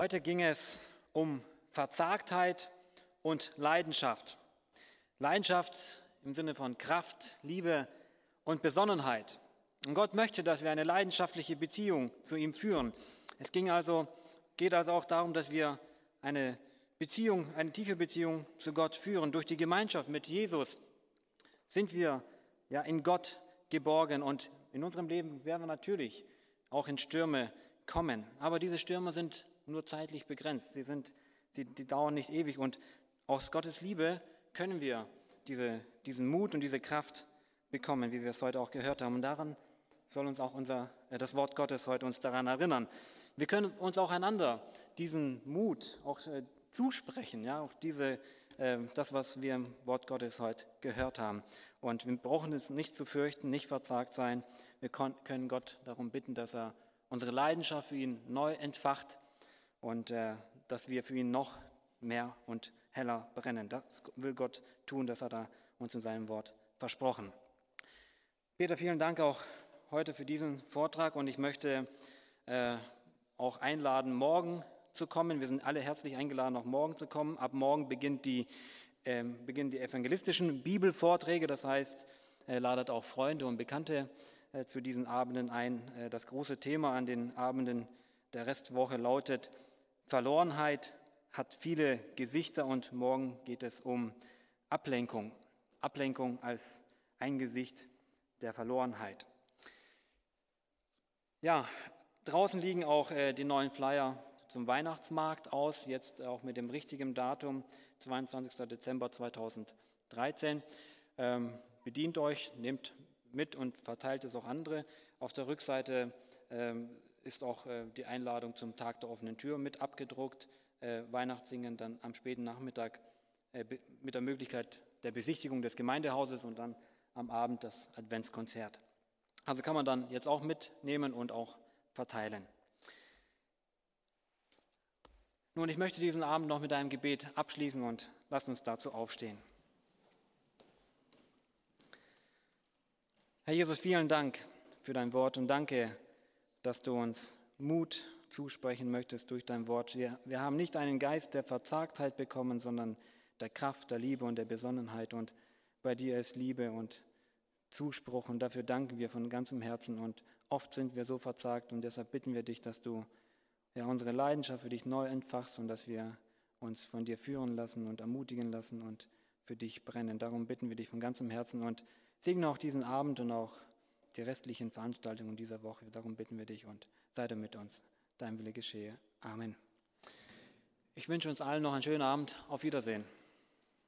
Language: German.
Heute ging es um Verzagtheit und Leidenschaft. Leidenschaft im Sinne von Kraft, Liebe und Besonnenheit. Und Gott möchte, dass wir eine leidenschaftliche Beziehung zu ihm führen. Es geht also auch darum, dass wir eine tiefe Beziehung zu Gott führen. Durch die Gemeinschaft mit Jesus sind wir in Gott geborgen, und in unserem Leben werden wir natürlich auch in Stürme kommen. Aber diese Stürme sind nur zeitlich begrenzt. Die dauern nicht ewig, und aus Gottes Liebe können wir diesen Mut und diese Kraft bekommen, wie wir es heute auch gehört haben. Und daran soll uns auch das Wort Gottes heute uns daran erinnern. Wir können uns auch einander diesen Mut auch zusprechen, auch das, was wir im Wort Gottes heute gehört haben. Und wir brauchen es nicht zu fürchten, nicht verzagt sein. Wir können Gott darum bitten, dass er unsere Leidenschaft für ihn neu entfacht und dass wir für ihn noch mehr und heller brennen. Das will Gott tun, das hat er uns in seinem Wort versprochen. Peter, vielen Dank auch heute für diesen Vortrag, und ich möchte auch einladen, morgen zu kommen. Wir sind alle herzlich eingeladen, auch morgen zu kommen. Ab morgen beginnen die evangelistischen Bibelvorträge, das heißt, ladet auch Freunde und Bekannte zu diesen Abenden ein. Das große Thema an den Abenden der Restwoche lautet: Verlorenheit hat viele Gesichter, und morgen geht es um Ablenkung. Ablenkung als ein Gesicht der Verlorenheit. Ja, draußen liegen auch die neuen Flyer zum Weihnachtsmarkt aus, jetzt auch mit dem richtigen Datum, 22. Dezember 2013. Bedient euch, nehmt mit und verteilt es auch andere. Auf der Rückseite ist auch die Einladung zum Tag der offenen Tür mit abgedruckt. Weihnachtssingen dann am späten Nachmittag mit der Möglichkeit der Besichtigung des Gemeindehauses und dann am Abend das Adventskonzert. Also kann man dann jetzt auch mitnehmen und auch verteilen. Nun, ich möchte diesen Abend noch mit einem Gebet abschließen, und lasst uns dazu aufstehen. Herr Jesus, vielen Dank für dein Wort, und danke, dass du uns Mut zusprechen möchtest durch dein Wort. Wir haben nicht einen Geist der Verzagtheit bekommen, sondern der Kraft, der Liebe und der Besonnenheit, und bei dir ist Liebe und Zuspruch, und dafür danken wir von ganzem Herzen. Und oft sind wir so verzagt, und deshalb bitten wir dich, dass du unsere Leidenschaft für dich neu entfachst und dass wir uns von dir führen lassen und ermutigen lassen und für dich brennen. Darum bitten wir dich von ganzem Herzen, und segne auch diesen Abend und auch die restlichen Veranstaltungen dieser Woche. Darum bitten wir dich, und sei du mit uns. Dein Wille geschehe. Amen. Ich wünsche uns allen noch einen schönen Abend. Auf Wiedersehen.